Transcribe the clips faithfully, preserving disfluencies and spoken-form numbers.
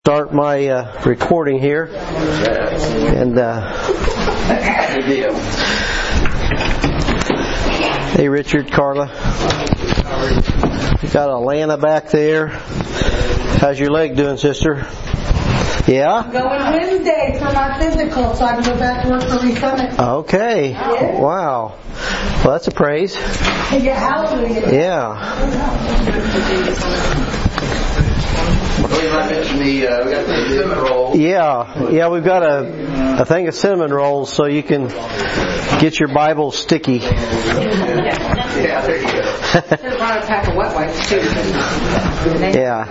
Start my uh, recording here, and uh, hey Richard, Carla, you got Alana back there. How's your leg doing, sister? Yeah? I'm going Wednesday for my physical, so I can go back to work for Resummit. Okay. Yeah. Wow. Well, that's a praise. Yeah, hallelujah. Yeah. The, uh, we got the cinnamon rolls. Yeah, yeah, we've got a, a thing of cinnamon rolls so you can get your Bible sticky. Yeah, there you go. Should have brought a pack of wet wipes too. Yeah.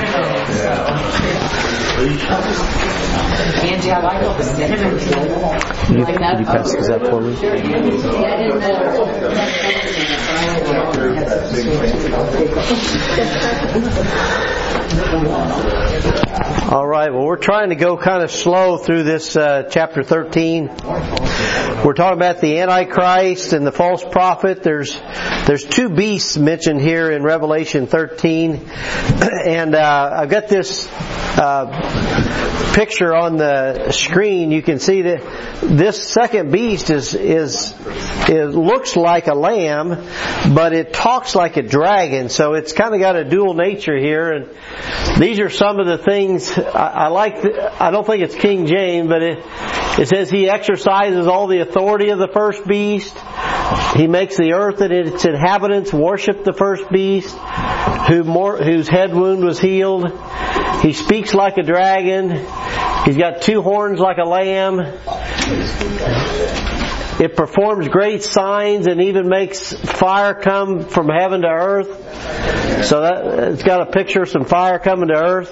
Angie, I like all the cinnamon. You, could you pass that for me? All right, well, we're trying to go kind of slow through this uh, chapter thirteen. We're talking about the Antichrist and the false prophet. There's there's two beasts mentioned here in Revelation thirteen. And uh, I've got this uh, picture on the screen. You can see that this second beast is, is, it looks like a lamb, but it talks like a dragon. So it's kind of got a dual nature here. And these are some of the things I, I like. The, I don't think it's King James, but it, it says he exercises all the authority of the first beast. He makes the earth and its inhabitants worship the first beast, who more, whose head wound was healed. He speaks like a dragon. He's got two horns like a lamb. It performs great signs and even makes fire come from heaven to earth. So that, it's got a picture of some fire coming to earth.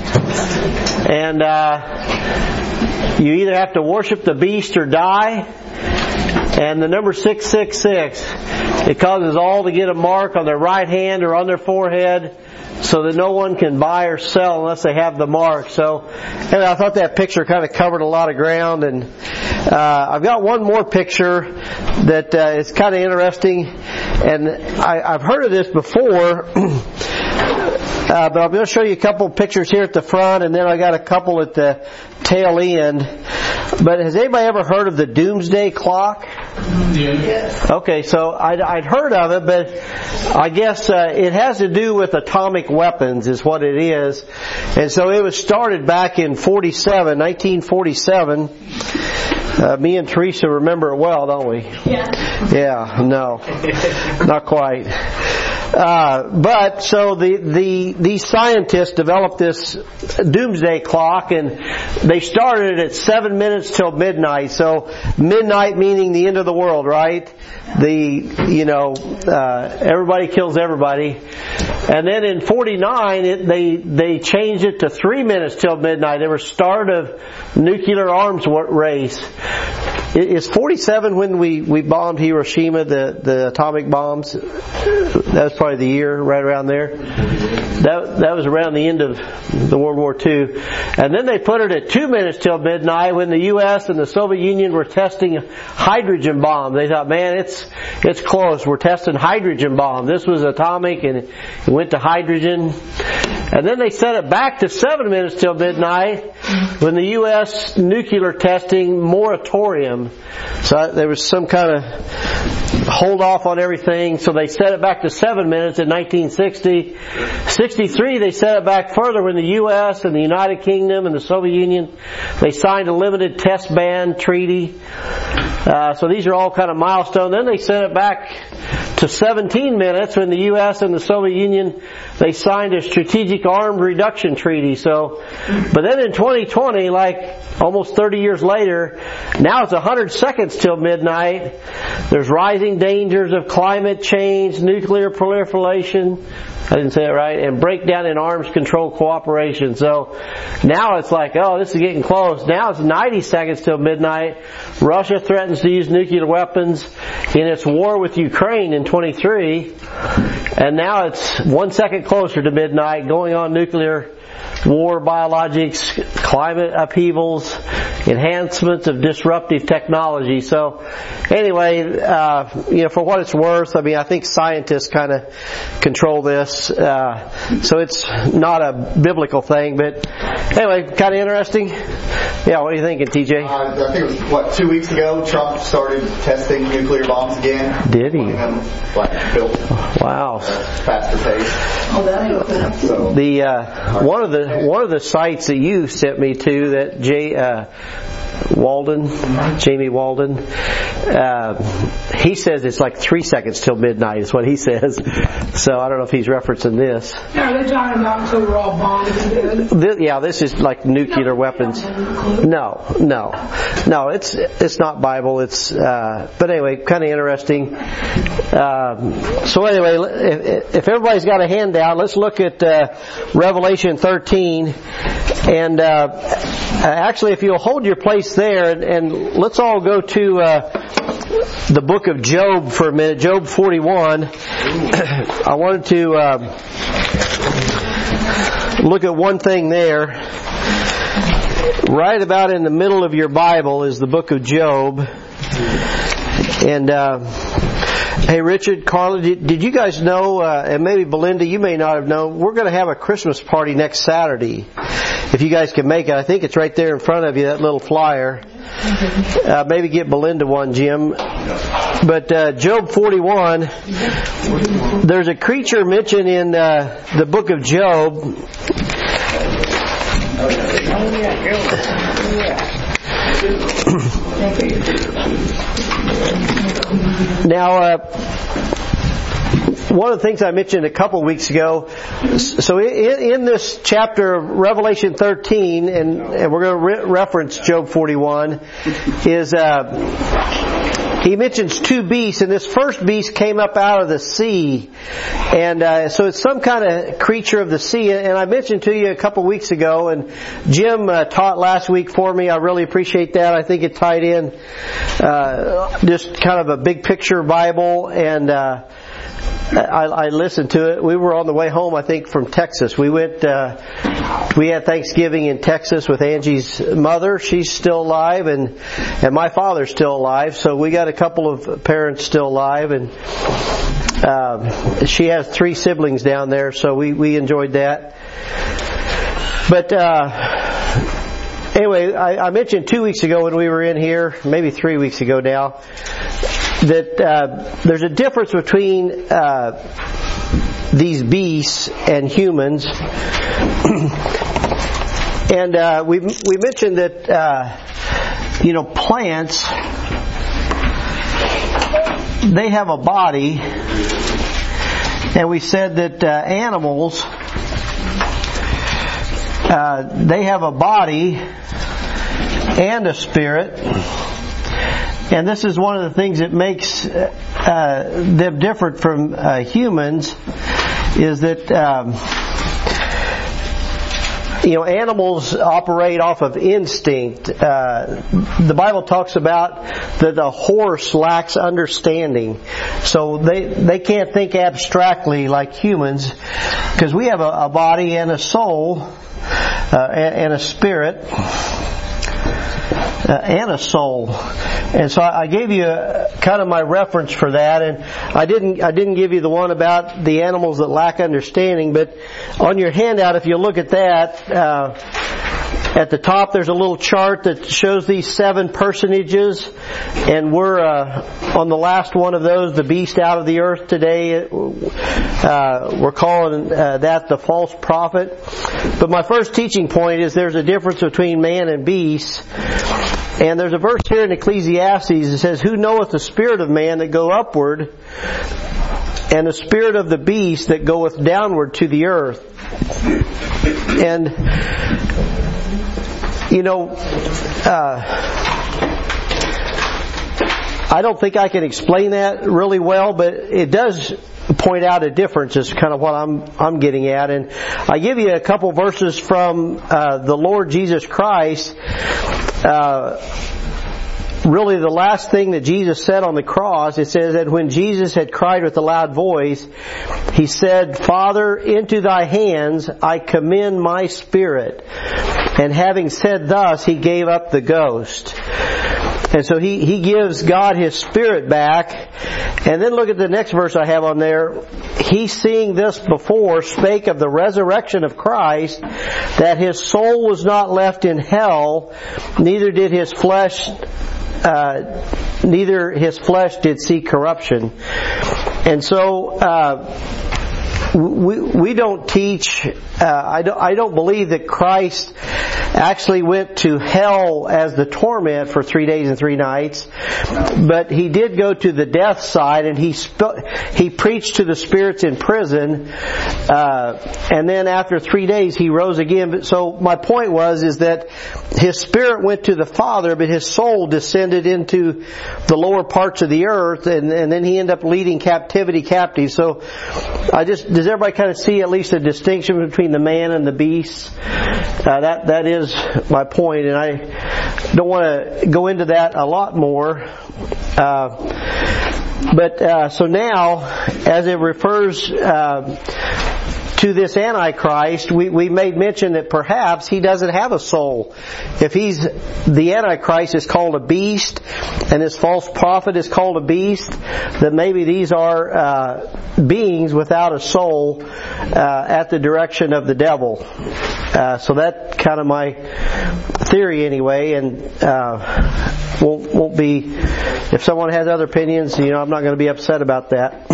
And uh, you either have to worship the beast or die. And the number six six six, it causes all to get a mark on their right hand or on their forehead, so that no one can buy or sell unless they have the mark. So, and I thought that picture kind of covered a lot of ground. And uh, I've got one more picture that uh, is kind of interesting, and I, I've heard of this before. Uh, but I'm going to show you a couple of pictures here at the front, and then I got a couple at the tail end. But has anybody ever heard of the doomsday clock? Yes. Okay, so I'd, I'd heard of it, but I guess uh, it has to do with atomic weapons is what it is. And so it was started back in forty-seven, nineteen forty-seven. Uh, me and Teresa remember it well, don't we? Yeah. Yeah, no, not quite. Uh, but so the, the these scientists developed this doomsday clock, and they started at seven minutes till midnight. So midnight meaning the end of the world, right? The you know uh, everybody kills everybody, and then in forty-nine it, they they changed it to three minutes till midnight. They were start of nuclear arms race. Is forty-seven when we, we bombed Hiroshima, the, the atomic bombs? That was probably the year right around there. That that was around the end of the World War Two. And then they put it at two minutes till midnight when the U S and the Soviet Union were testing hydrogen bombs. They thought, man, it's it's close. We're testing hydrogen bomb. This was atomic and it went to hydrogen. And then they set it back to seven minutes till midnight when the U S nuclear testing moratorium. So there was some kind of hold off on everything. So they set it back to seven minutes in nineteen sixty. sixty-three they set it back further when the U S and the United Kingdom and the Soviet Union, they signed a limited test ban treaty. Uh, so these are all kind of milestones. Then they set it back to seventeen minutes when the U S and the Soviet Union, they signed a strategic arms reduction treaty. So, but then in twenty twenty, like almost thirty years later, now it's one hundred seconds till midnight. There's rising dangers of climate change, nuclear proliferation, I didn't say it right, and breakdown in arms control cooperation. So now it's like, oh, this is getting close. Now it's ninety seconds till midnight. Russia threatens to use nuclear weapons in its war with Ukraine in twenty-three. And now it's one second closer to midnight, going on nuclear war, biologics, climate upheavals, enhancements of disruptive technology. So anyway, uh, you know, for what it's worth, I mean, I think scientists kind of control this. Uh, so it's not a biblical thing, but anyway, kind of interesting. Yeah, what are you thinking, T J? Uh, I think it was, what, two weeks ago, Trump started testing nuclear bombs again. Did he? Them, like, built Wow. faster pace. Oh, that ain't good. So, The uh, one of the one of the sites that you sent me to, that Jay uh, Walden, Jamie Walden, uh, he says it's like three seconds till midnight is what he says. So I don't know if he's referencing this. Yeah, they're talking about until we're all bombed and dead. This, yeah, this is like nuclear weapons. No, no, no. It's it's not Bible. It's uh, but anyway, kind of interesting. Um, so anyway, if, if everybody's got a handout, let's look at uh, Revelation thirteen. And uh, actually, if you'll hold your place there, and, and let's all go to uh, the book of Job for a minute. Job forty-one. I wanted to uh, look at one thing there. Right about in the middle of your Bible is the book of Job. And uh, hey, Richard, Carla, did, did you guys know, uh, and maybe Belinda, you may not have known, we're going to have a Christmas party next Saturday. If you guys can make it, I think it's right there in front of you, that little flyer. Uh, maybe get Belinda one, Jim. But uh, Job forty-one, there's a creature mentioned in uh, the book of Job. Now, uh, one of the things I mentioned a couple weeks ago, so in, in this chapter of Revelation thirteen, and, and we're going to re- reference Job forty-one, is uh, he mentions two beasts, and this first beast came up out of the sea, and uh, so it's some kind of creature of the sea. And I mentioned to you a couple weeks ago, and Jim uh, taught last week for me. I really appreciate that. I think it tied in uh, just kind of a big picture Bible, and uh, I, I listened to it. We were on the way home, I think, from Texas. We went, uh, we had Thanksgiving in Texas with Angie's mother. She's still alive, and, and my father's still alive. So we got a couple of parents still alive, and, uh, she has three siblings down there. So we, we enjoyed that. But, uh, anyway, I, I mentioned two weeks ago when we were in here, maybe three weeks ago now, that uh, there's a difference between uh, these beasts and humans. And uh, we we mentioned that uh, you know plants, they have a body, and we said that uh, animals uh, they have a body and a spirit. And this is one of the things that makes uh, them different from uh, humans, is that um, you know animals operate off of instinct. Uh, the Bible talks about that the horse lacks understanding, so they they can't think abstractly like humans, because we have a, a body and a soul uh, and, and a spirit. Uh, and a soul, and so I gave you a, kind of my reference for that, and I didn't I didn't give you the one about the animals that lack understanding. But on your handout, if you look at that, uh, at the top there's a little chart that shows these seven personages, and we're uh, on the last one of those, the beast out of the earth today. Uh, we're calling uh, that the false prophet. But my first teaching point is there's a difference between man and beast. And there's a verse here in Ecclesiastes that says, "Who knoweth the spirit of man that go upward, and the spirit of the beast that goeth downward to the earth?" And, you know, uh, I don't think I can explain that really well, but it does point out a difference is kind of what I'm I'm getting at. And I give you a couple verses from uh, the Lord Jesus Christ. Uh, really the last thing that Jesus said on the cross, it says that when Jesus had cried with a loud voice, He said, "Father, into Thy hands I commend my spirit." and having said thus, he gave up the ghost. And so he, he gives God His Spirit back. And then look at the next verse I have on there. He, seeing this before, spake of the resurrection of Christ, that His soul was not left in hell, neither did His flesh Uh, neither his flesh did see corruption. And so uh, we we don't teach. Uh, I don't I don't believe that Christ actually went to hell as the torment for three days and three nights, but He did go to the death side, and He sp- He preached to the spirits in prison, uh, and then after three days He rose again. So my point was is that His Spirit went to the Father, but His soul descended into the lower parts of the earth, and, and then He ended up leading captivity captive. So I just does everybody kind of see at least a distinction between the man and the beast? Uh, that that is my point, and I don't want to go into that a lot more. Uh, but uh, so now, as it refers uh, to this Antichrist, we, we made mention that perhaps he doesn't have a soul. If he's the Antichrist is called a beast, and this false prophet is called a beast, that maybe these are uh, beings without a soul uh, at the direction of the devil. Uh, so that's kind of my theory anyway, and uh, won't, won't be, if someone has other opinions, you know, I'm not going to be upset about that.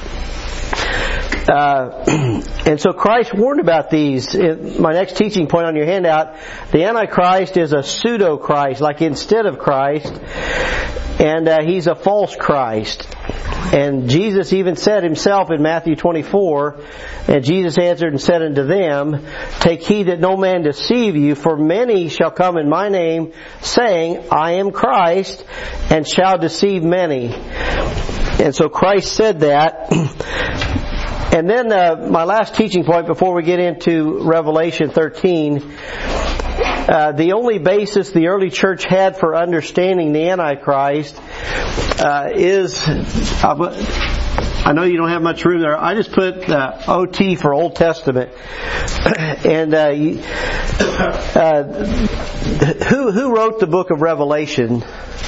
Uh, and so Christ warned about these. In my next teaching point on your handout, the Antichrist is a pseudo-Christ, like instead of Christ, and uh, he's a false Christ. And Jesus even said Himself in Matthew twenty-four, and Jesus answered and said unto them, take heed that no man deceive you, for many shall come in my name, saying, I am Christ, and shall deceive many. And so Christ said that. And then uh, my last teaching point before we get into Revelation thirteen, uh, the only basis the early church had for understanding the Antichrist uh, is, uh, I know you don't have much room there, I just put uh, O T for Old Testament. And uh, uh, who who wrote the book of Revelation?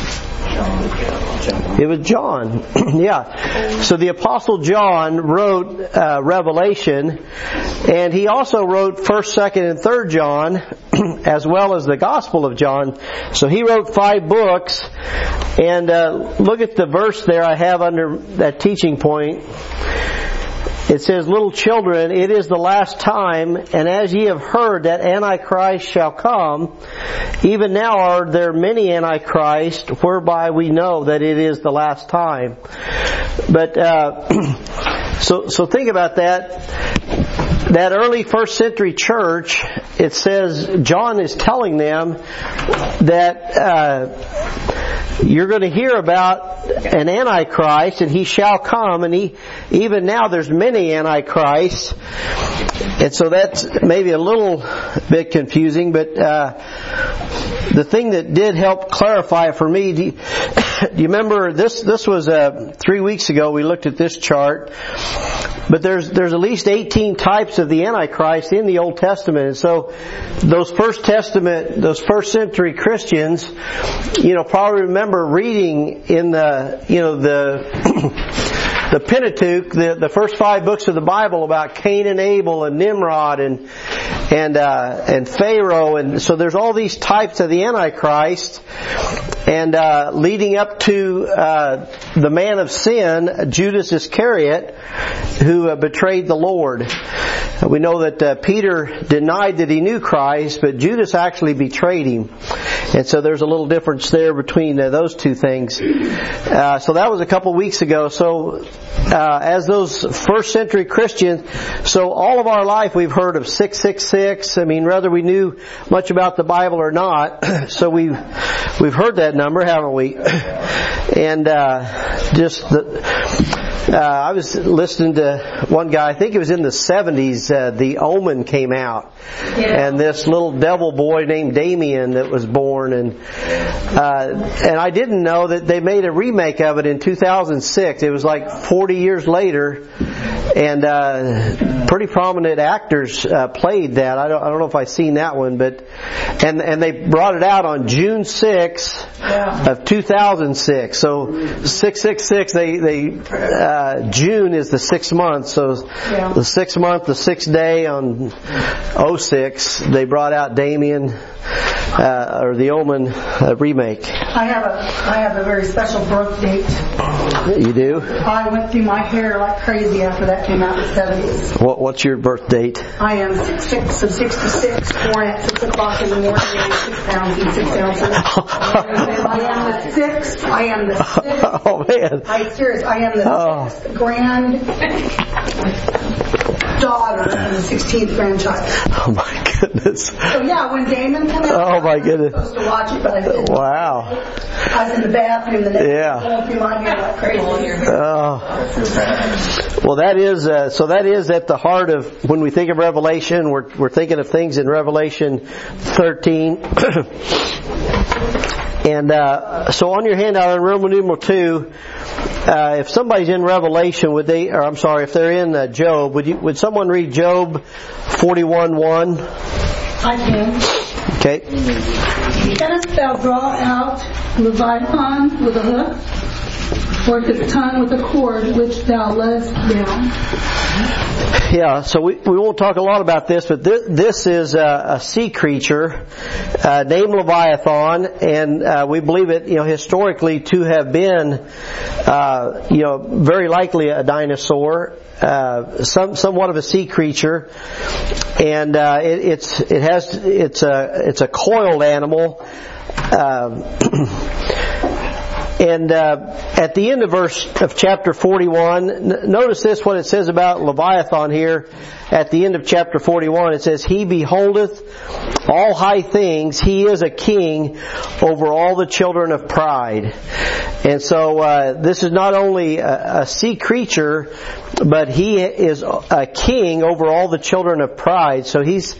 It was John. Yeah. So the Apostle John wrote uh, Revelation, and he also wrote first, second, and third John, as well as the Gospel of John. So he wrote five books, and uh, look at the verse there I have under that teaching point. It says, little children, it is the last time, and as ye have heard that Antichrist shall come, even now are there many Antichrists, whereby we know that it is the last time. But, uh, so, so think about that. That early first century church, it says, John is telling them that, uh, you're going to hear about an Antichrist, and he shall come, and he, even now there's many Antichrists, and so that's maybe a little bit confusing, but uh, the thing that did help clarify it for me, do you, do you remember this, this was uh, three weeks ago we looked at this chart, but there's there's at least eighteen types of the Antichrist in the Old Testament. And so those first Testament, those first century Christians, you know, probably remember reading in the, you know, the the Pentateuch, the the first five books of the Bible about Cain and Abel and Nimrod and and uh, and Pharaoh, and so there's all these types of the Antichrist, and uh, leading up to uh, the man of sin, Judas Iscariot, who uh, betrayed the Lord. We know that uh, Peter denied that he knew Christ, but Judas actually betrayed him. And so there's a little difference there between uh, those two things. Uh, so that was a couple weeks ago. So uh, as those first century Christians, so all of our life we've heard of six six six. I mean, whether we knew much about the Bible or not, so we've we've heard that number, haven't we? And uh, just the. Uh, I was listening to one guy, I think it was in the seventies, uh, The Omen came out. Yeah. And this little devil boy named Damien that was born. And uh, and I didn't know that they made a remake of it in two thousand six. It was like forty years later. and uh, pretty prominent actors uh, played that. I don't, I don't know if I've seen that one, but and and they brought it out on June sixth Yeah. of two thousand six. So six six six. They they uh, June is the sixth month. So Yeah. the sixth month, the sixth day on oh six, they brought out Damien uh, or the Omen uh, remake. I have a I have a very special birth date. You do? I went through my hair like crazy after that came out in the seventies. What what's your birth date? I am six six of sixty-six, born at six o'clock in the morning, weighing six pounds and six ounces. I am the sixth. I am the sixth. Oh man! I serious. I am the Oh. sixth grand daughter and the sixteenth grandchild. Oh my goodness! So yeah, when Damon came out, Oh, my goodness. I was supposed to watch it, but I didn't. Wow! I was in the bathroom the next Yeah. day, going through my hair like crazy. Oh. Well, that is uh, so. That is at the heart of when we think of Revelation. We're we're thinking of things in Revelation thirteen. And uh, so on your handout in Roman numeral two, uh, if somebody's in Revelation, would they? Or I'm sorry, if they're in uh, Job, would you? Would someone read Job forty-one one? I can. Okay. Canst thou draw out Leviathan with a hook, or his tongue with a cord which thou lettest down? Yeah, so we, we won't talk a lot about this, but this, this is a, a sea creature uh, named Leviathan, and uh, we believe it, you know, historically to have been, uh, you know, very likely a dinosaur, uh, some somewhat of a sea creature, and uh, it, it's it has it's a it's a coiled animal. Um, And uh, at the end of verse of chapter forty-one, n- notice this, what it says about Leviathan here. At the end of chapter forty-one, it says, "He beholdeth all high things. He is a king over all the children of pride." And so uh, this is not only a, a sea creature, but he is a king over all the children of pride. So he's,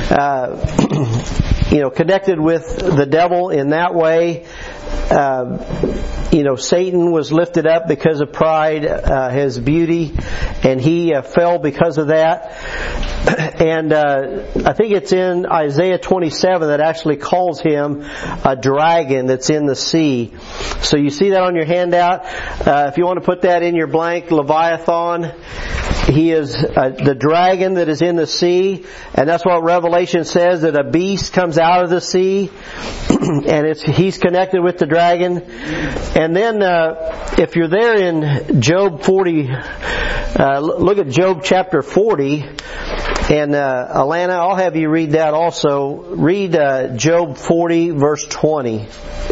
uh, you know, connected with the devil in that way. Uh, you know, Satan was lifted up because of pride, uh, his beauty, and he uh, fell because of that. And uh, I think it's in Isaiah twenty-seven that actually calls him a dragon that's in the sea. So you see that on your handout. Uh, if you want to put that in your blank, Leviathan, he is uh, the dragon that is in the sea, and that's what Revelation says, that a beast comes out of the sea, and it's he's connected with the dragon. And then uh, if you're there in Job forty, uh, look at Job chapter forty, and uh, Alana, I'll have you read that also. Read uh, Job forty verse twenty.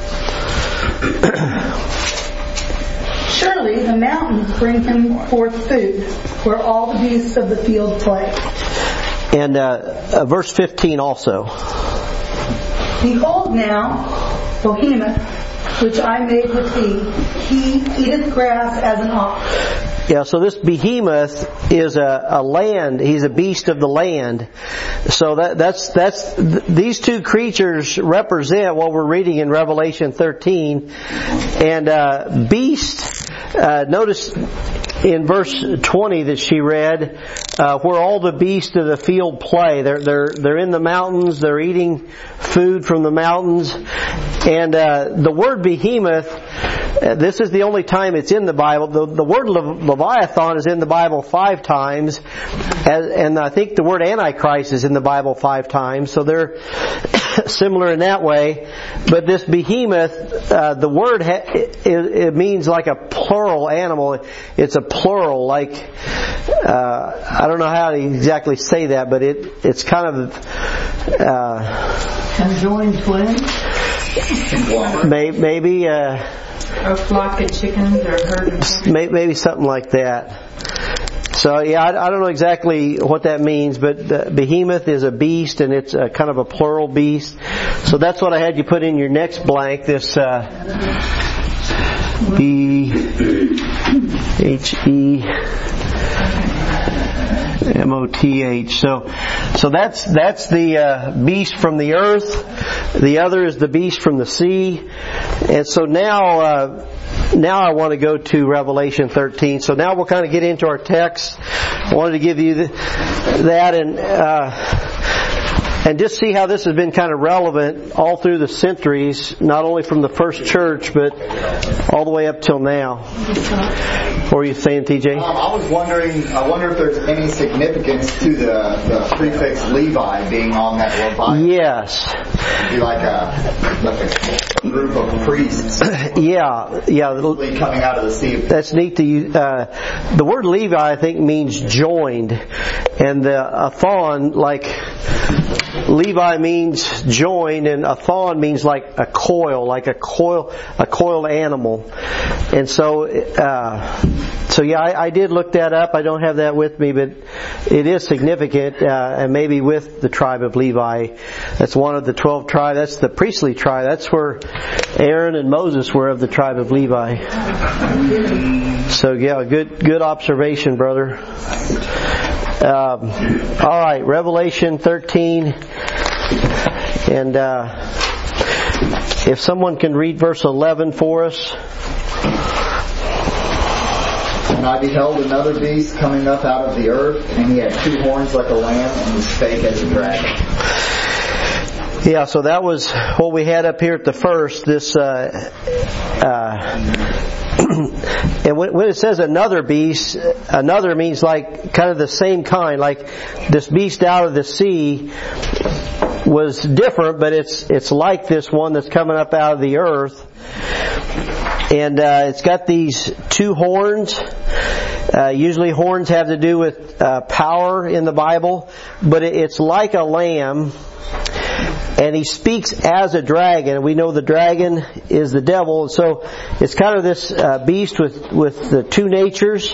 Surely the mountains bring him forth food, where all the beasts of the field play. And uh, uh, verse fifteen also. Behold now, Behemoth, which I made with thee, he eateth grass as an ox. Yeah, so this behemoth is a, a land. He's a beast of the land. So that, that's that's th- these two creatures represent what we're reading in Revelation thirteen. And uh, beast. Uh, notice in verse twenty that she read, uh, where all the beasts of the field play. They're they're they're in the mountains. They're eating food from the mountains. And uh, the word behemoth. Uh, this is the only time it's in the Bible. The, the word Le- Leviathan is in the Bible five times, and, and I think the word Antichrist is in the Bible five times. So they're similar in that way. But this behemoth, uh, the word ha- it, it means like a plural animal. It's a plural, like uh, I don't know how to exactly say that, but it it's kind of uh, Conjoined twins? may, maybe. Uh, Or flock of chickens or herd of chickens? Maybe something like that. So yeah, I, I don't know exactly what that means, but uh, behemoth is a beast, and it's a, kind of a plural beast. So that's what I had you put in your next blank. This uh, B H E M O T H. So, so that's that's the uh, beast from the earth. The other is the beast from the sea. And so now, uh, now I want to go to Revelation thirteen. So now we'll kind of get into our text. I wanted to give you the, that and uh, and just see how this has been kind of relevant all through the centuries, not only from the first church, but all the way up till now. What were you saying, T J? Um, I was wondering, I wonder if there's any significance to the, the prefix Levi being on that Levi. Yes. It'd be like a, like a group of priests. Yeah, yeah. Coming out of the sea. That's neat to use. Uh, the word Levi, I think, means joined. And the athon, like, Levi means joined, and athon means like a coil, like a coil, a coiled animal. And so, uh, so yeah, I, I did look that up. I don't have that with me, but it is significant, uh, and maybe with the tribe of Levi. That's one of the twelve tribes. That's the priestly tribe. That's where Aaron and Moses were, of the tribe of Levi. So yeah, good, good observation, brother. Um, all right, Revelation thirteen, and uh, if someone can read verse eleven for us. And I beheld another beast coming up out of the earth, and he had two horns like a lamb, and he spake as a dragon. Yeah, so that was what we had up here at the first. This, uh, uh, and when, when it says another beast, another means like kind of the same kind. Like this beast out of the sea was different, but it's it's like this one that's coming up out of the earth. And uh, it's got these two horns. Uh, usually horns have to do with uh, power in the Bible, but it, it's like a lamb. And he speaks as a dragon. We know the dragon is the devil. And so it's kind of this uh, beast with, with the two natures.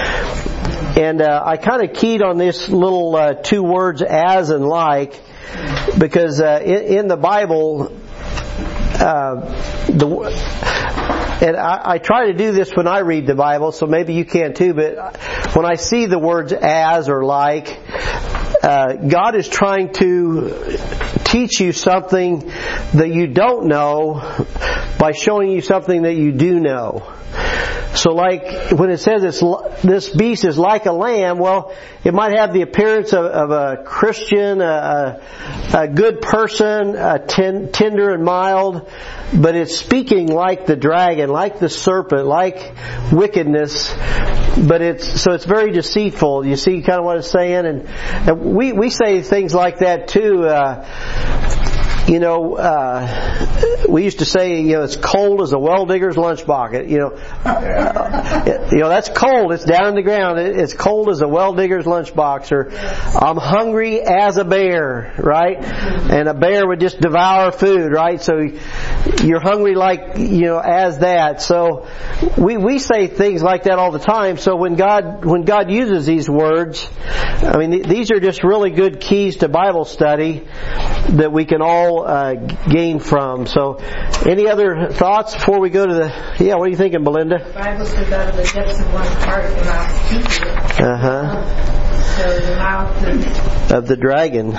And uh, I kind of keyed on this little uh, two words, as and like, because uh, in, in the Bible, uh, the and I, I try to do this when I read the Bible, so maybe you can too, but when I see the words as or like, uh, God is trying to teach you something that you don't know by showing you something that you do know. So like when it says it's, this beast is like a lamb, well, it might have the appearance of, of a Christian, a, a good person, a ten, tender and mild, but it's speaking like the dragon, like the serpent, like wickedness. But it's so it's very deceitful. You see kind of what it's saying, and, and we we say things like that too. Uh, You know, uh, we used to say, you know, it's cold as a well digger's lunch bucket. You know, uh, you know that's cold. It's down in the ground. It's cold as a well digger's lunch box. Or I'm hungry as a bear, right? And a bear would just devour food, right? So you're hungry like, you know, as that. So we we say things like that all the time. So when God when God uses these words, I mean, these are just really good keys to Bible study that we can all Uh, gain from. So, any other thoughts before we go to the? Yeah, what are you thinking, Belinda? The Bible says out of the depths of one's heart, the mouth speaks it. Uh huh. So the mouth is of the dragon.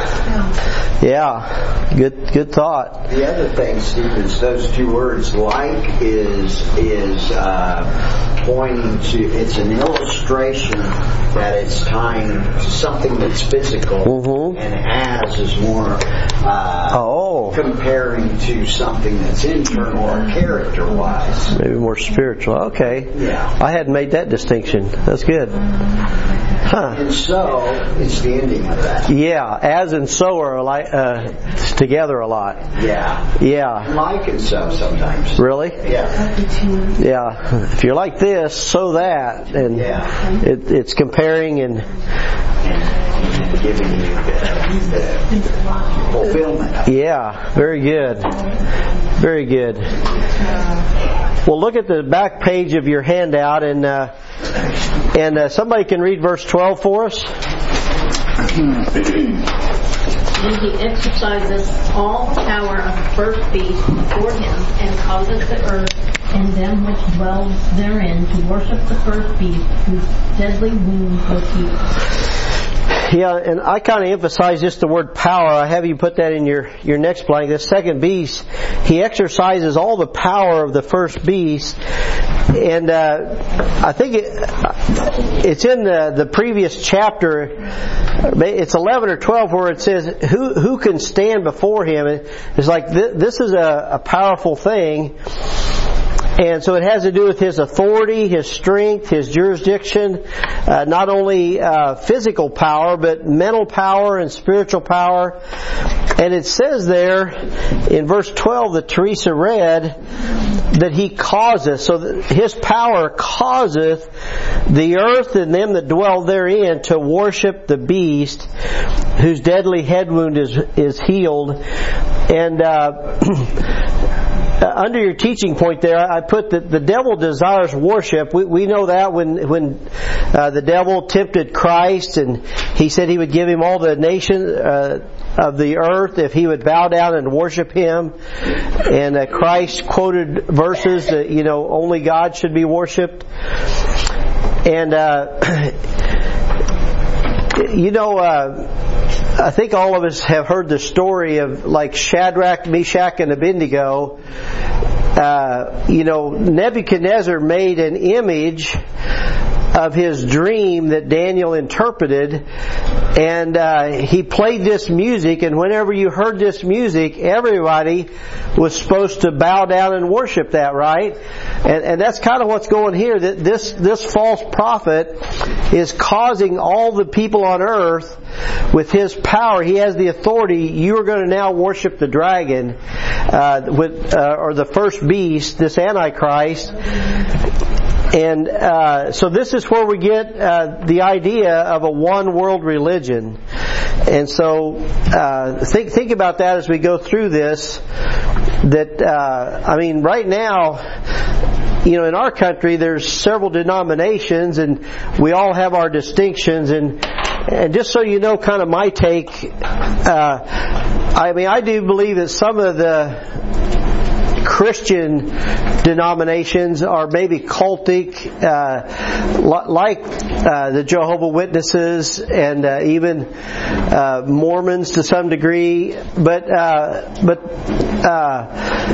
Yeah, good, good thought. The other thing, Steve, is those two words. Like is is uh, pointing to. It's an illustration that it's tying to something that's physical, mm-hmm. and as is more. Uh, oh. Comparing to something that's internal or character-wise. Maybe more spiritual. Okay. Yeah. I hadn't made that distinction. That's good. Huh. And so, it's the ending of that. Yeah, as and so are like, uh, together a lot. Yeah. Yeah. And like and so sometimes. Really? Yeah. Yeah. If you're like this, so that. And yeah. it, it's comparing and... and giving you the, the fulfillment. Yeah, very good. Very good. Well, look at the back page of your handout, and uh, and uh, somebody can read verse twelve for us. And he exercises all the power of the first beast before him, and causes the earth and them which dwell therein to worship the first beast, whose deadly wound was healed. Yeah, and I kind of emphasize just the word power. I have you put that in your, your next blank. The second beast, he exercises all the power of the first beast. And uh, I think it, it's in the, the previous chapter, it's eleven or twelve, where it says, who who can stand before him? It's like, th- this is a, a powerful thing. And so it has to do with his authority, his strength, his jurisdiction, uh, not only uh, physical power, but mental power and spiritual power. And it says there in verse twelve that Teresa read that he causeth, so that his power causeth the earth and them that dwell therein to worship the beast, whose deadly head wound is is healed. And uh, under your teaching point there, I put that the devil desires worship. We, we know that when when uh, the devil tempted Christ, and he said he would give him all the nations uh, of the earth if he would bow down and worship him. And uh, Christ quoted verses that, you know, only God should be worshipped. And uh, you know, uh, I think all of us have heard the story of like Shadrach, Meshach, and Abednego. Uh, you know, Nebuchadnezzar made an image of his dream that Daniel interpreted, and uh, he played this music, and whenever you heard this music, everybody was supposed to bow down and worship that, right? And, and that's kind of what's going here. That this this false prophet is causing all the people on earth, with his power, he has the authority. You are going to now worship the dragon, uh, with uh, or the first beast, this Antichrist. And uh, so this is where we get uh, the idea of a one world religion. And so uh, think think about that as we go through this. That uh, I mean, right now, you know, in our country, there's several denominations, and we all have our distinctions. And and just so you know, kind of my take. Uh, I mean, I do believe that some of the Christian denominations are maybe cultic, uh, like uh, the Jehovah's Witnesses and uh, even uh, Mormons to some degree, but uh, but uh,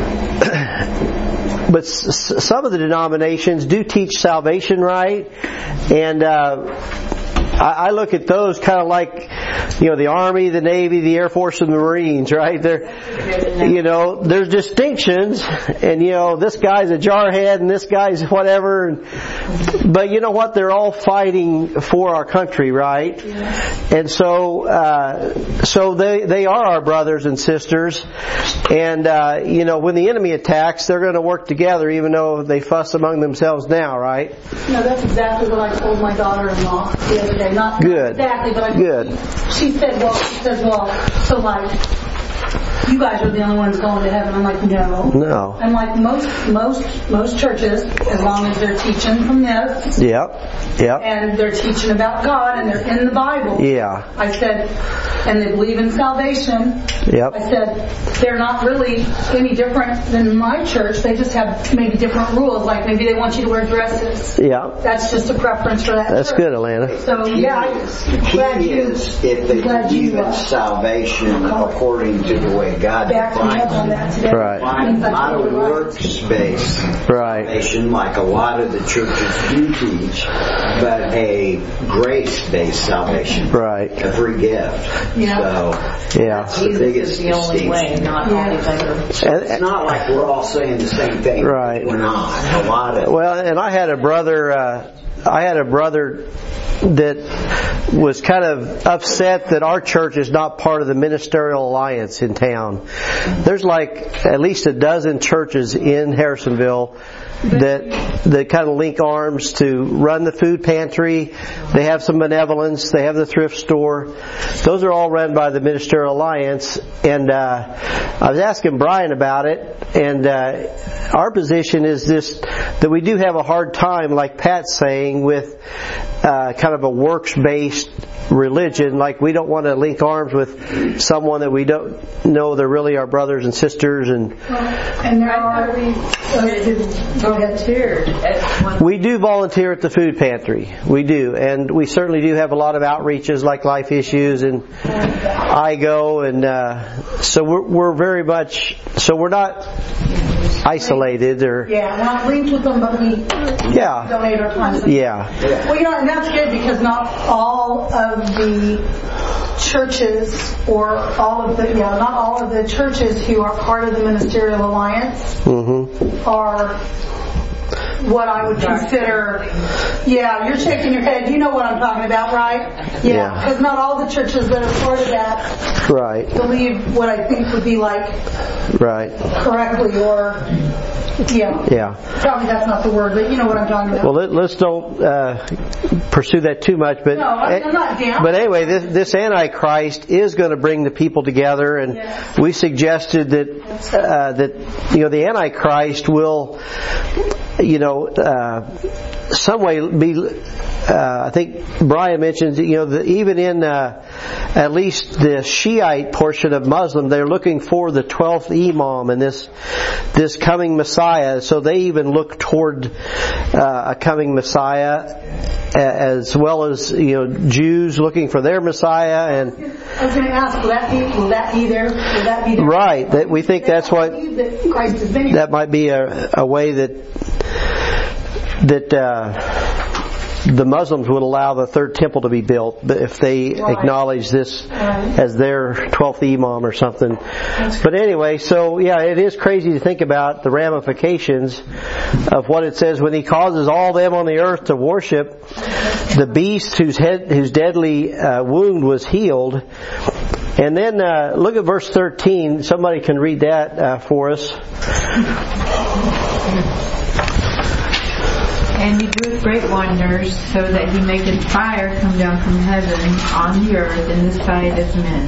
but s- some of the denominations do teach salvation, right? And uh, I look at those kind of like, you know, the Army, the Navy, the Air Force, and the Marines, right? They're, you know, there's distinctions, and you know, this guy's a jarhead and this guy's whatever. And, but you know what? They're all fighting for our country, right? And so, uh, so they they are our brothers and sisters. And uh, you know, when the enemy attacks, they're going to work together, even though they fuss among themselves now, right? No, that's exactly what I told my daughter-in-law the other day. Not Good. exactly, but I Good. She said, well, she says, well, so like, you guys are the only ones going to heaven. I'm like, no. No. I'm like, most, most, most churches, as long as they're teaching from this. Yep. Yep. And they're teaching about God and they're in the Bible. Yeah. I said, and they believe in salvation. Yep. I said, they're not really any different than my church. They just have maybe different rules. Like maybe they want you to wear dresses. Yeah. That's just a preference for that That's church. good, Alana. So yeah, I'm glad Key you, is if they glad believe you, in uh, salvation according to the way God back me up on defines that it. today. Right. Find not a works-based Right. salvation like a lot of the churches do teach, but a grace-based salvation. Right. A free gift. Yeah. So Yeah. that's the biggest the only way, distinction. not all these other. It's not like we're all saying the same thing. Right. We're not. A lot of Well, and I had a brother, uh, I had a brother that was kind of upset that our church is not part of the Ministerial Alliance in town. There's like at least a dozen churches in Harrisonville that that kind of link arms to run the food pantry. They have some benevolence. They have the thrift store. Those are all run by the Ministerial Alliance. And uh, I was asking Brian about it, and uh, our position is this, that we do have a hard time, like Pat's saying, with uh, kind of a works-based religion. Like we don't want to link arms with someone that we don't know they're really our brothers and sisters. And And there are we volunteered at one. we do volunteer at the food pantry. We do, and we certainly do have a lot of outreaches like Life Issues and I Go, and uh, so we're we're very much so we're not isolated or yeah, we're not linked with them, but we yeah donate our time. yeah Well, you know, and that's good because not all of the churches or all of the, yeah, not all of the churches who are part of the Ministerial Alliance mm-hmm. are what I would consider, yeah, you're shaking your head. You know what I'm talking about, right? Yeah, because Yeah. not all the churches that are part of that right believe what I think would be like right correctly or, yeah. yeah. Probably that's not the word, but you know what I'm talking about. Well, let, let's don't uh, pursue that too much. But No, I'm- I'm not down. but anyway, this, this Antichrist is going to bring the people together, and Yeah. we suggested that uh, that you know the Antichrist will, you know, uh, some way be. Uh, I think Brian mentioned, you know, the, even in uh, at least the Shiite portion of Muslim, they're looking for the twelfth Imam and this this coming Messiah. So they even look toward uh, a coming Messiah, as well as you know Jews looking for their Messiah. And I was going to ask, will that be, will that be there? Will that be there? right, that we think that's what That Christ is been here. that might be a, a way that that. Uh, the Muslims would allow the third temple to be built if they Right. acknowledge this Right. as their twelfth Imam or something. But anyway, so yeah, it is crazy to think about the ramifications of what it says when He causes all them on the earth to worship the beast whose head, whose deadly uh, wound was healed. And then uh, look at verse thirteen. Somebody can read that uh, for us. And he doeth great wonders, so that he maketh fire come down from heaven on the earth in the sight of men.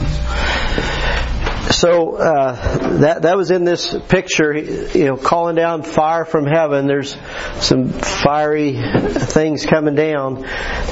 So uh, that that was in this picture, you know, calling down fire from heaven. There's some fiery things coming down.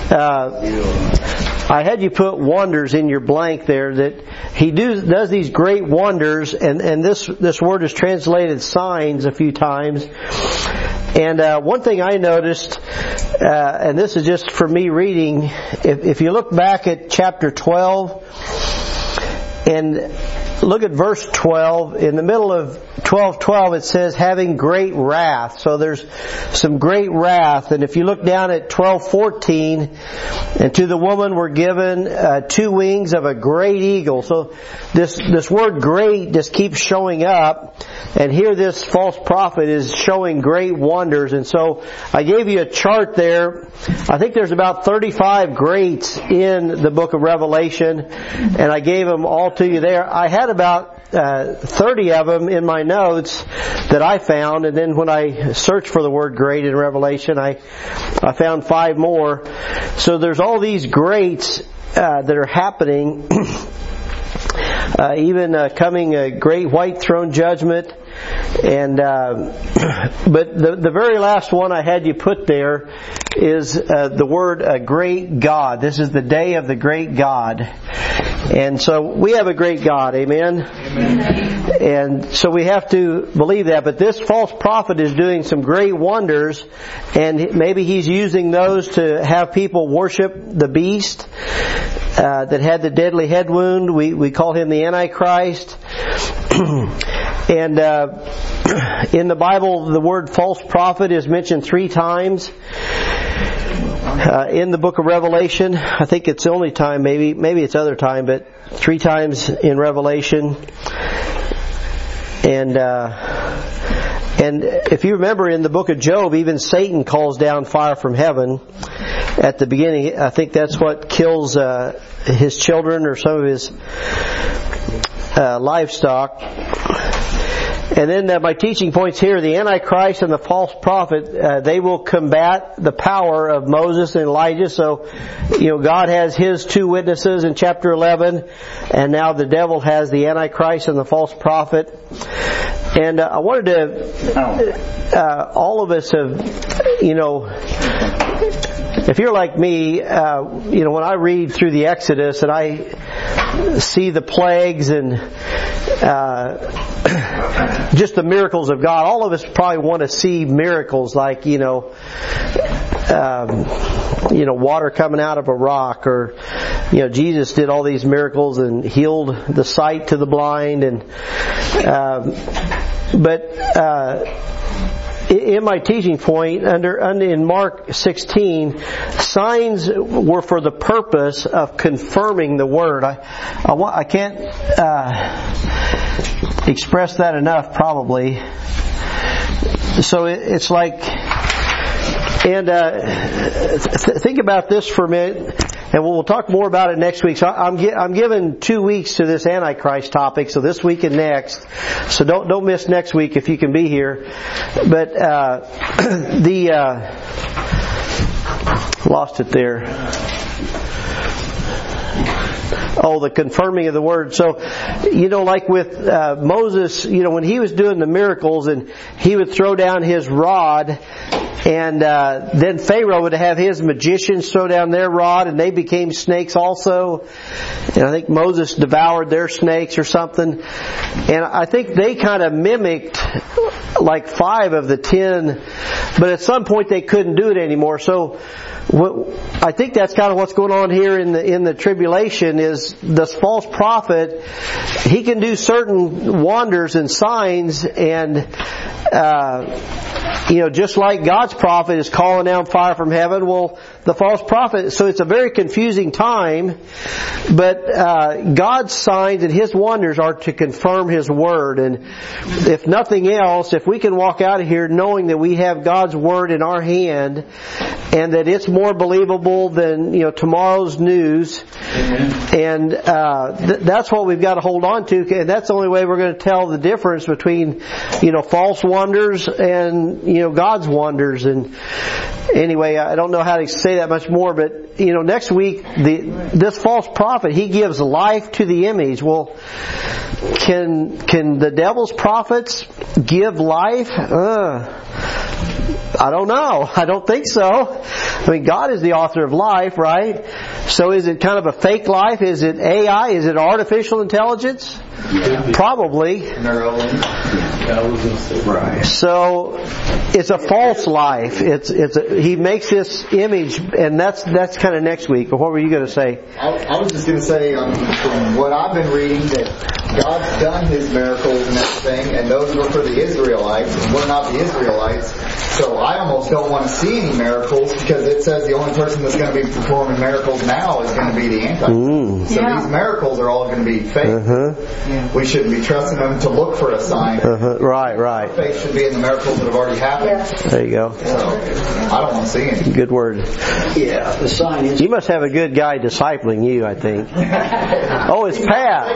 Uh, I had you put wonders in your blank there. That he do, does these great wonders, and and this this word is translated signs a few times. And uh, one thing I noticed, uh, and this is just for me reading, if, if you look back at chapter twelve and look at verse twelve, in the middle of twelve twelve it says having great wrath. So there's some great wrath. And if you look down at twelve fourteen, and to the woman were given uh, two wings of a great eagle. So this this word great just keeps showing up. And here this false prophet is showing great wonders. And so I gave you a chart there. I think there's about thirty-five greats in the book of Revelation. And I gave them all to you there. I had about uh, thirty of them in my notes that I found. And then when I searched for the word great in Revelation, I, I found five more. So there's all these greats uh, that are happening. Uh, even uh, coming a great white throne judgment, and uh, but the the very last one I had you put there is uh, the word uh, great God. This is the day of the great God, and so we have a great God, amen? Amen. And so we have to believe that. But this false prophet is doing some great wonders, and maybe he's using those to have people worship the beast Uh, that had the deadly head wound. We we call him the Antichrist. And uh, in the Bible, the word false prophet is mentioned three times. Uh, in the book of Revelation, I think it's the only time, maybe maybe it's other time, but three times in Revelation. And uh, and if you remember in the book of Job, even Satan calls down fire from heaven at the beginning. I think that's what kills uh, his children or some of his uh, livestock. And then uh, my teaching points here, the Antichrist and the false prophet, uh, they will combat the power of Moses and Elijah. So, you know, God has His two witnesses in chapter eleven, and now the devil has the Antichrist and the false prophet. And uh, I wanted to, uh, all of us have, you know, if you're like me, uh, you know, when I read through the Exodus and I see the plagues and uh, just the miracles of God, all of us probably want to see miracles like, you know, um, you know, water coming out of a rock, or, you know, Jesus did all these miracles and healed the sight to the blind, and um, but uh, in my teaching point, under, under in Mark sixteen, signs were for the purpose of confirming the word. I I, want, I can't uh, express that enough, probably. So it, it's like. And uh, th- think about this for a minute, and we'll talk more about it next week. So I'm gi- I'm giving two weeks to this Antichrist topic, so this week and next. So don't don't miss next week if you can be here. But uh, the uh, lost it there. Oh, the confirming of the word. So, you know, like with uh, Moses, you know, when he was doing the miracles and he would throw down his rod, and uh, then Pharaoh would have his magicians throw down their rod, and they became snakes also. And I think Moses devoured their snakes or something. And I think they kind of mimicked like five of the ten, but at some point they couldn't do it anymore. So I think that's kind of what's going on here in the in the tribulation. Is this false prophet? He can do certain wonders and signs, and uh, you know, just like God's prophet is calling down fire from heaven. Well, the false prophet. So it's a very confusing time. But uh, God's signs and His wonders are to confirm His word. And if nothing else, if we can walk out of here knowing that we have God's word in our hand, and that it's more believable than, you know, tomorrow's news. Amen. And uh, th- that's what we've got to hold on to, and that's the only way we're going to tell the difference between, you know, false wonders and, you know, God's wonders. And anyway, I don't know how to say that much more, but, you know, next week, the this false prophet, he gives life to the image. Well, can can the devil's prophets give life? Uh, I don't know. I don't think so. I mean, God is the author of life, right? So is it kind of a fake life? Is it A I? Is it artificial intelligence? Yeah. Probably. Right. So it's a false life. It's it's a, he makes this image, and that's that's kind of next week. But what were you going to say? I, I was just going to say, um, from what I've been reading, that God's done His miracles and everything, and those were for the Israelites, and we're not the Israelites. So I almost don't want to see any miracles, because it says the only person that's going to be performing miracles now is going to be the Antichrist. Mm. So yeah. These miracles are all going to be fake. Uh-huh. Yeah. We shouldn't be trusting them to look for a sign. Uh-huh. Right, right. Our faith should be in the miracles that have already happened. Yeah. There you go. So I don't want to see any. Good word. Yeah, the sign is... You must have a good guy discipling you, I think. Oh, it's Pat.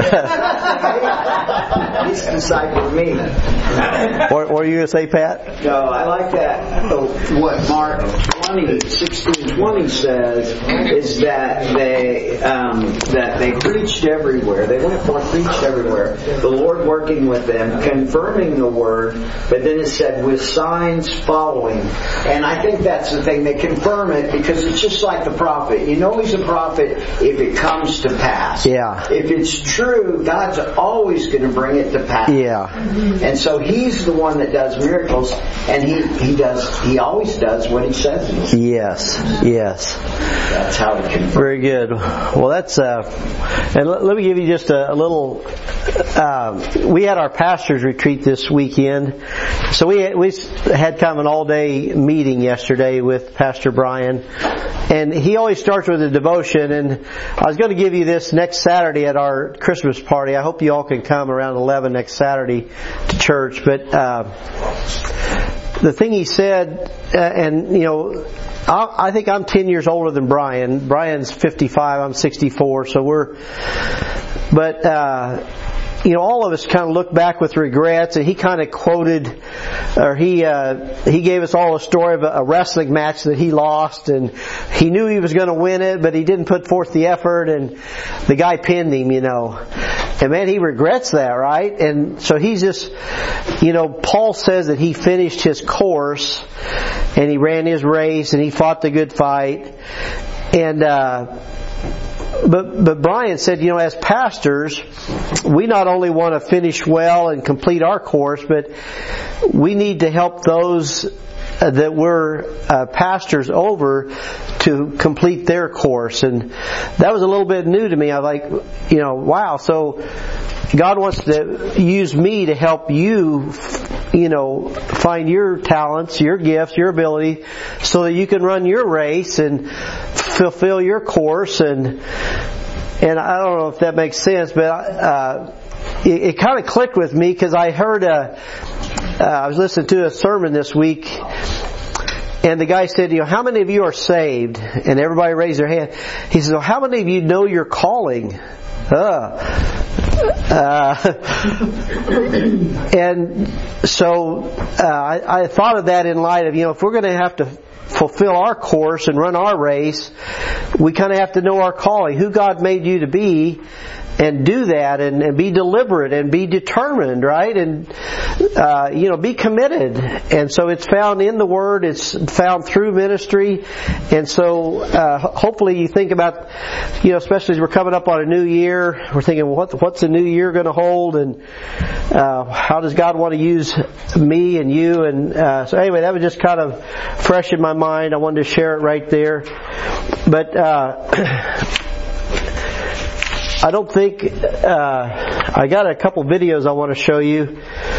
He's discipled me. What, what were you going to say, Pat? No, I like that. What Mark twenty, sixteen, twenty says is that they um, that they preached everywhere. They went forth, preached everywhere. The Lord working with them, confirming the word. But then it said with signs following. And I think that's the thing. They confirm it because it's just like the prophet. You know he's a prophet if it comes to pass. Yeah. If it's true, God's always going to bring it to pass. Yeah. And so He's the one that does miracles, and He He does He always does what He says He does. Yes. Yes. That's how He confirms. Very good. Well, that's uh, and let, let me give you just a, a little. Uh, we had our pastors retreat this weekend, so we we had kind of an all day meeting yesterday with Pastor Brian, and he always starts with a devotion. And I was going to give you this next Saturday at our Christmas party. I hope you all can come around eleven next Saturday to church. But uh, the thing he said, uh, and you know, I, I think I'm ten years older than Brian. Brian's fifty-five. I'm sixty-four. So we're, but. Uh, you know, all of us kind of look back with regrets, and he kind of quoted, or he uh, he gave us all a story of a, a wrestling match that he lost, and he knew he was going to win it, but he didn't put forth the effort, and the guy pinned him, you know. And man, he regrets that, right? And so he's just, you know, Paul says that he finished his course, and he ran his race, and he fought the good fight, and uh But but Brian said, you know, as pastors, we not only want to finish well and complete our course, but we need to help those that we're uh, pastors over to complete their course. And that was a little bit new to me. I was like, you know, wow, so God wants to use me to help you, you know, find your talents, your gifts, your ability, so that you can run your race and fulfill your course. And and I don't know if that makes sense, but uh, it, it kind of clicked with me because I heard a, uh, I was listening to a sermon this week, and the guy said, you know, how many of you are saved? And everybody raised their hand. He said, well, how many of you know your calling? Uh, uh, and so uh, I, I thought of that in light of, you know, if we're going to have to fulfill our course and run our race, we kind of have to know our calling, who God made you to be, and do that, and, and be deliberate and be determined, right? And uh, you know, be committed. And so it's found in the Word. It's found through ministry. And so uh, hopefully you think about, you know, especially as we're coming up on a new year, we're thinking, well, what, what's the new year going to hold, and uh, how does God want to use me and you? And uh, so anyway, that was just kind of fresh in my mind. I wanted to share it right there. But uh, I don't think, uh, I got a couple videos I want to show you.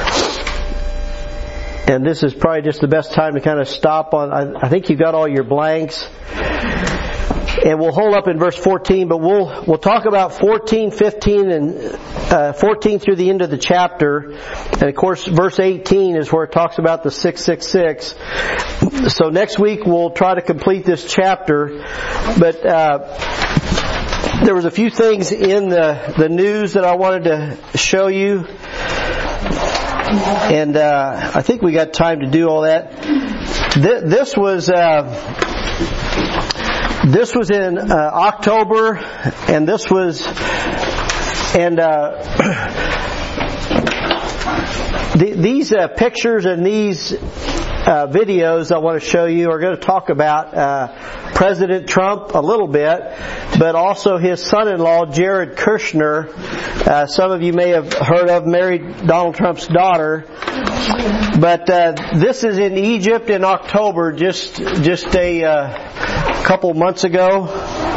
And this is probably just the best time to kind of stop on, I, I think you've got all your blanks. And we'll hold up in verse fourteen, but we'll, we'll talk about fourteen, fifteen, and, uh, fourteen through the end of the chapter. And of course, verse eighteen is where it talks about the six six six. So next week we'll try to complete this chapter. But, uh, there was a few things in the, the news that I wanted to show you. And uh, I think we got time to do all that. Th- this was uh, this was in uh, October, and this was and uh, th- these uh, pictures and these uh, videos I want to show you are going to talk about uh, President Trump a little bit, but also his son-in-law, Jared Kushner. Uh, some of you may have heard of, married Donald Trump's daughter. But uh, this is in Egypt in October, just just a uh, couple months ago.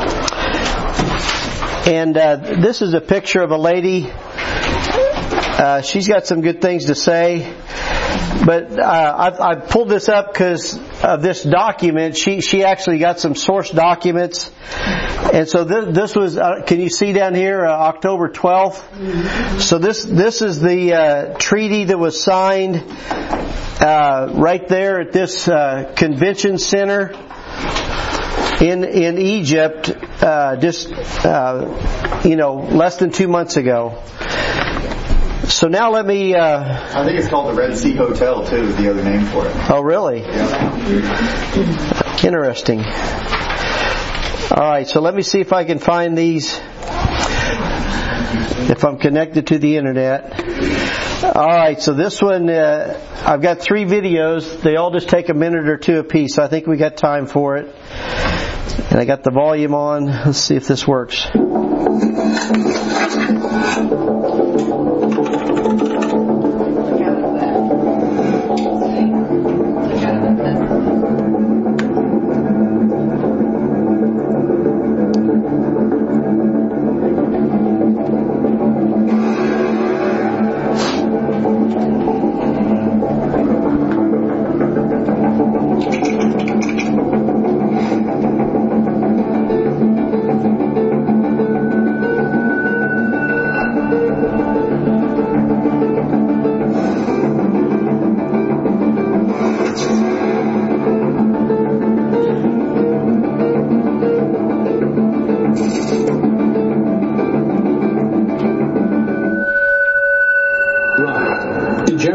And uh, this is a picture of a lady. Uh, she's got some good things to say. But uh, I've, I've pulled this up because of this document. She she actually got some source documents, and so this, this was. Uh, can you see down here, uh, October twelfth? Mm-hmm. So this this is the uh, treaty that was signed uh, right there at this uh, convention center in in Egypt, uh, just uh, you know less than two months ago. So now let me... Uh, I think it's called the Red Sea Hotel, too, is the other name for it. Oh, really? Yeah. Interesting. All right, so let me see if I can find these, if I'm connected to the internet. All right, so this one, uh, I've got three videos. They all just take a minute or two apiece, so I think we got time for it. And I got the volume on. Let's see if this works.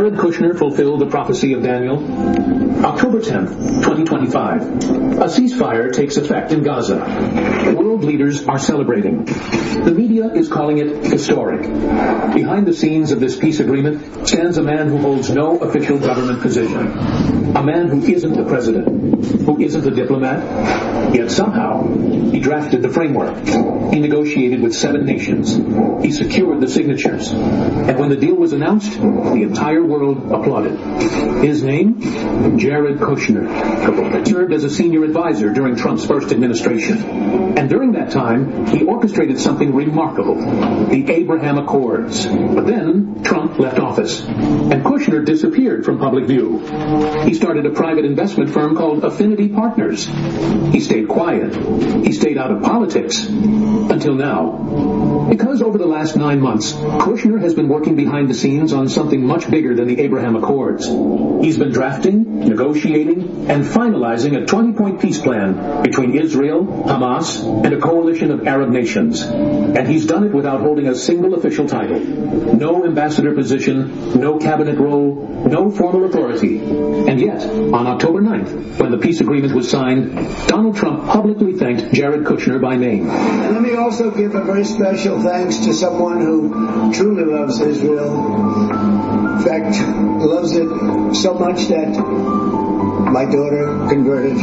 Jared Kushner fulfill the prophecy of Daniel? October tenth, twenty twenty-five. A ceasefire takes effect in Gaza. World leaders are celebrating. The media is calling it historic. Behind the scenes of this peace agreement stands a man who holds no official government position. A man who isn't the president, who isn't a diplomat, yet somehow he drafted the framework. He negotiated with seven nations. He secured the signatures. And when the deal was announced, the entire world applauded. His name? Jared Kushner. He served as a senior advisor during Trump's first administration. And during that time, he orchestrated something remarkable, the Abraham Accords. But then, Trump left office, and Kushner disappeared from public view. He started a private investment firm called Affinity Partners. He stayed quiet. He stayed out of politics. Until now. Because over the last nine months, Kushner has been working behind the scenes on something much bigger than the Abraham Accords. He's been drafting, negotiating, and finalizing a twenty-point peace plan between Israel, Hamas, and a coalition of Arab nations. And he's done it without holding a single official title. No ambassador position, no cabinet role, no formal authority. And yet, on October ninth, when the peace agreement was signed, Donald Trump publicly thanked Jared Kushner by name. And let me also give a very special thanks to someone who truly loves Israel. In fact, loves it so much that my daughter converted.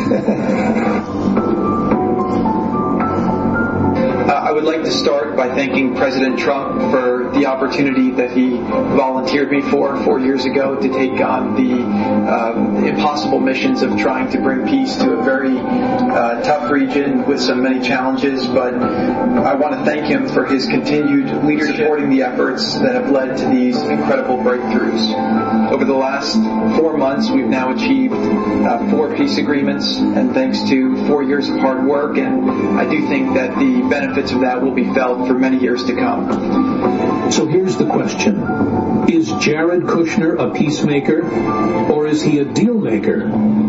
I would like to start by thanking President Trump for the opportunity that he volunteered me for four years ago to take on the um, impossible missions of trying to bring peace to a very uh, tough region with so many challenges. But I want to thank him for his continued leadership, supporting the efforts that have led to these incredible breakthroughs. Over the last four months, we've now achieved uh, four peace agreements, and thanks to four years of hard work, and I do think that the benefits of that will be felt for many years to come. So here's the question. Is Jared Kushner a peacemaker, or is he a deal maker?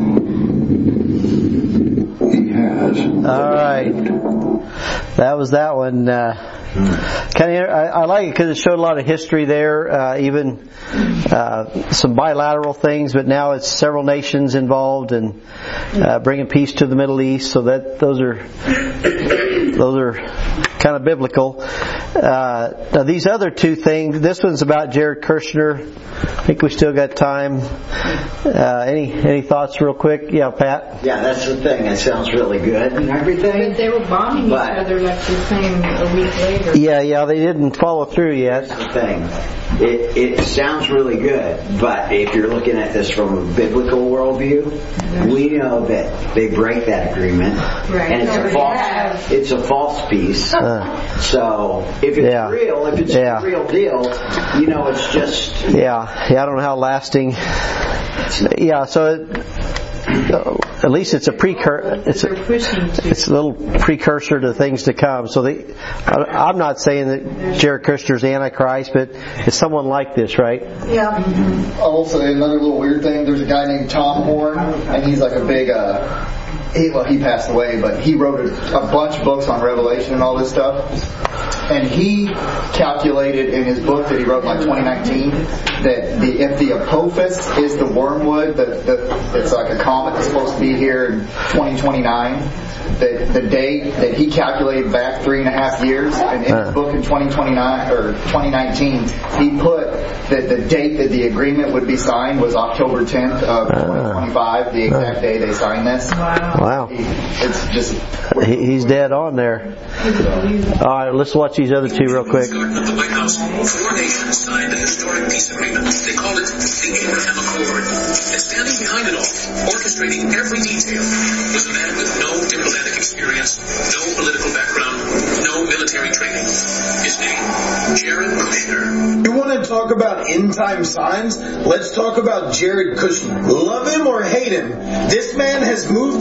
He has. All right. That was that one. Uh, kind of, I, I like it because it showed a lot of history there, uh, even uh, some bilateral things, but now it's several nations involved in uh, bringing peace to the Middle East. So that those are those are kind of biblical. Uh, now these other two things, this one's about Jared Kushner. I think we still got time. Uh, any any thoughts real quick? Yeah, Pat? Yeah, that's the thing. It sounds really good and everything. But they were bombing but, each other like the same a week later. Yeah, yeah, they didn't follow through yet. That's the thing. It, it sounds really good, but if you're looking at this from a biblical worldview, we know that they break that agreement, right. and it's a false, it's a false peace. Uh, so if it's yeah. real, if it's yeah. a real deal, you know, it's just yeah, yeah. I don't know how lasting. Yeah, so. It, at least it's a precursor. It's a, it's a little precursor to things to come. So they, I, I'm not saying that Jared Kushner's Antichrist, but it's someone like this, right? Yeah. I'll also say another little weird thing. There's a guy named Tom Horn, and he's like a big. Uh, he, well, he passed away, but he wrote a, a bunch of books on Revelation and all this stuff. And he calculated in his book that he wrote in like twenty nineteen that the, if the Apophis is the wormwood, the, the, it's like a comet that's supposed to be here in twenty twenty-nine, that the date that he calculated back three and a half years, and in his book in twenty twenty-nine or twenty nineteen, he put that the date that the agreement would be signed was October tenth of twenty twenty-five, the exact day they signed this. Wow. Wow. He, it's just he, he's dead on there. All right, let's watch these other two real quick. At the White House, four nations signed a historic peace agreement. They call it the Abraham Accord. And standing behind it all, orchestrating every detail, was a man with no diplomatic experience, no political background, no military training. His name, Jared Kushner. You want to talk about end-time signs? Let's talk about Jared Kushner. Love him or hate him, this man has moved the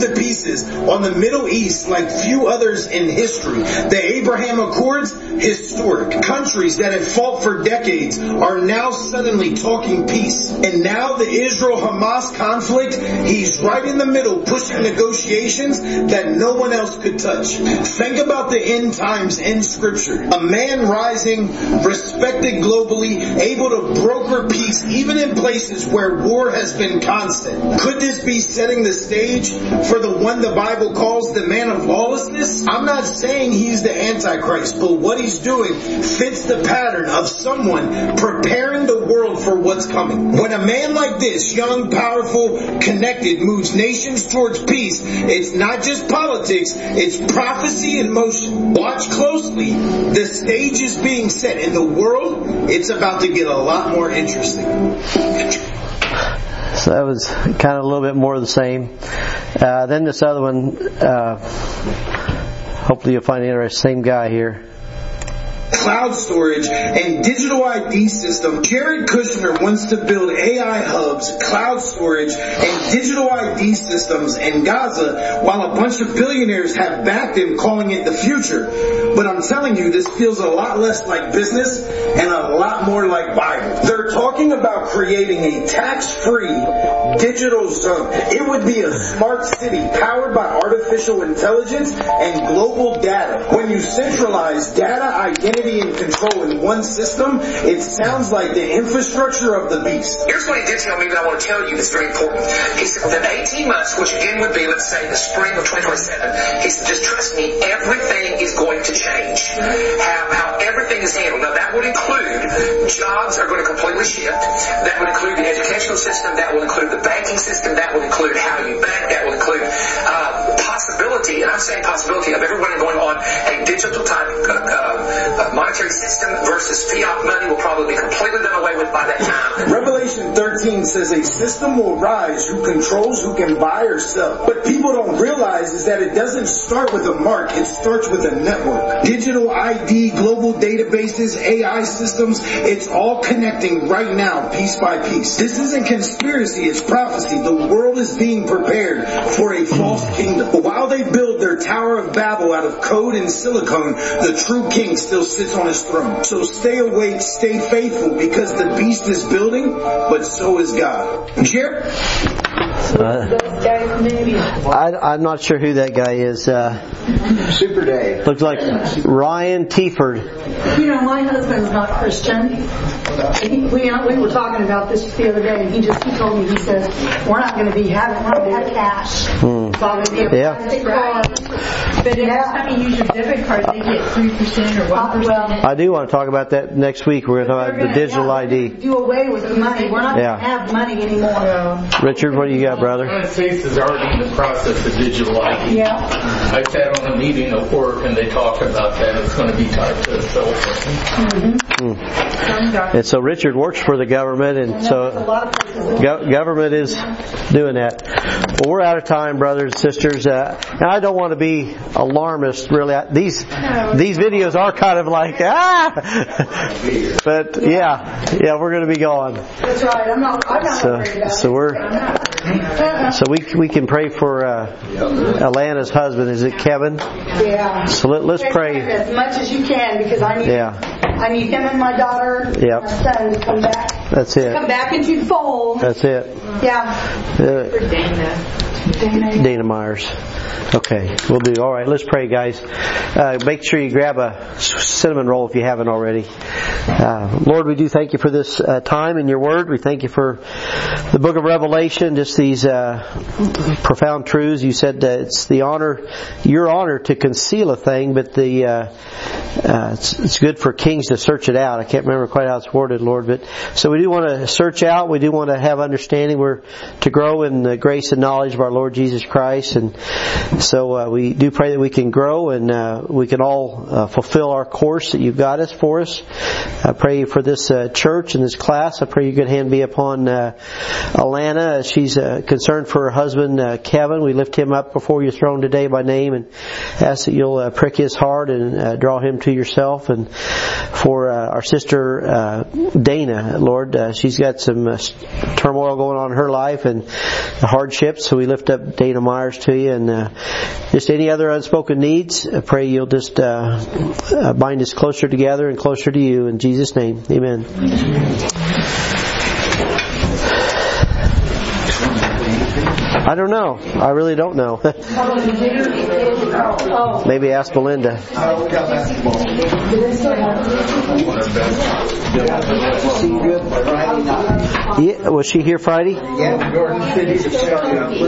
to pieces on the Middle East like few others in history. The Abraham Accords, historic. Countries that have fought for decades are now suddenly talking peace. And now the Israel-Hamas conflict, he's right in the middle pushing negotiations that no one else could touch. Think about the end times in Scripture. A man rising, respected globally, able to broker peace even in places where war has been constant. Could this be setting the stage for the one the Bible calls the man of lawlessness? I'm not saying he's the Antichrist, but what he's doing fits the pattern of someone preparing the world for what's coming. When a man like this, young, powerful, connected, moves nations towards peace, it's not just politics, it's prophecy in motion. Watch closely. The stage is being set in the world. It's about to get a lot more interesting. So that was kind of a little bit more of the same. Uh, then this other one, uh, hopefully you'll find it interesting. Same guy here. Cloud storage and digital I D system. Jared Kushner wants to build A I hubs, cloud storage, and digital I D systems in Gaza, while a bunch of billionaires have backed him, calling it the future. But I'm telling you, this feels a lot less like business and a lot more like Bible. They're talking about creating a tax-free digital zone. It would be a smart city powered by artificial intelligence and global data. When you centralize data, identity, and control in one system, it sounds like the infrastructure of the beast. Here's what he did tell me that I want to tell you that's very important. He said within eighteen months, which again would be, let's say, the spring of twenty twenty-seven, he said, just trust me, everything is going to change. How, how everything is handled. Now that would include jobs are going to completely shift. That would include the educational system. That will include the banking system. That will include how you bank. That will include uh, possibility, and I'm saying possibility, of everyone going on a digital type uh, uh, monetary system versus fiat money will probably be completely done away with by that time. Revelation thirteen says a system will rise who controls who can buy or sell. What people don't realize is that it doesn't start with a mark, it starts with a network. Digital I D, global databases, A I systems, it's all connecting right now, piece by piece. This isn't conspiracy, it's prophecy. The world is being prepared for a false kingdom. But while they build their Tower of Babel out of code and silicone, the true king still sits on his throne. So stay awake, stay faithful, because the beast is building, but so is God. Jared? Uh, I, I'm not sure who that guy is. Uh, Super Dave. Looks like Ryan Tieford. You know, my husband's not Christian. He, we, we were talking about this the other day, and he just he told me, he says, we're not going to be having, we're not going to have cash. Hmm. It's all going to be a Yeah. plastic card. But every time you use your debit card, they get three percent or one percent. Well, I do want to talk about that next week. We're going to talk about the digital yeah, I D. do away with the money. We're not Yeah. going to have money anymore. Richard, what do you got, The brother? United States is already in the process of digital I D. Yeah. I sat on a meeting at work and they talked about that. It's going to be tied to a cell phone. Mm. And so Richard works for the government, and so go- government is doing that. Well, we're out of time, brothers and sisters. Uh, and I don't want to be alarmist, really. I, these these videos are kind of like, ah! But yeah, yeah, we're going to be gone. That's right. I'm not, I'm not So, afraid about so it. we're so we we can pray for uh, Alana's husband. Is it Kevin? Yeah. So let, let's pray. As much as you can, because I need, Yeah. I need him and my daughter, Yep. my son to come back. That's it. Come back into the fold. That's it. Yeah. Uh, Dana. Dana. Dana Myers. Okay, we'll do. All right, let's pray, guys. Uh, make sure you grab a cinnamon roll if you haven't already. Uh, Lord, we do thank you for this uh, time in your word. We thank you for the book of Revelation, just these uh, profound truths. You said that it's the honor, your honor to conceal a thing, but the uh, uh, it's, it's good for kings to search it out. I can't remember quite how it's worded, Lord, but so we do want to search out. We do want to have understanding. We're to grow in the grace and knowledge of our Lord Jesus Christ, and so uh, we do pray that we can grow and uh, we can all uh, fulfill our course that you've got us for us. I pray for this uh, church and this class. I pray your good hand be upon uh, Alana. She's uh, concerned for her husband uh, Kevin. We lift him up before your throne today by name and ask that you'll uh, prick his heart and uh, draw him to yourself. And for uh, our sister uh, Dana, Lord, uh, she's got some uh, turmoil going on in her life and hardships. So we lift lift up Dana Myers to you, and uh, just any other unspoken needs, I pray you'll just uh, uh, bind us closer together and closer to you. In Jesus' name, amen. I don't know. I really don't know. Maybe ask Belinda. Yeah, was she here Friday? Yeah, Jordan City.